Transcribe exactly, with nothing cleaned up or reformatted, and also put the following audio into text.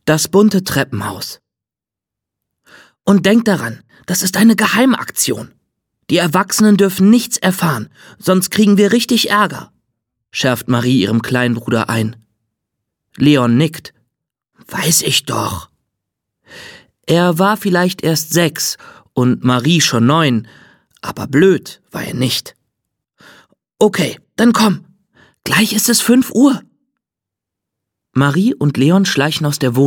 Das bunte Treppenhaus. Und denk daran, das ist eine Geheimaktion. Die Erwachsenen dürfen nichts erfahren, sonst kriegen wir richtig Ärger, schärft Marie ihrem kleinen Bruder ein. Leon nickt. Weiß ich doch. Er war vielleicht erst sechs und Marie schon neun, aber blöd war er nicht. Okay, dann komm. Gleich ist es fünf Uhr. Marie und Leon schleichen aus der Wohnung.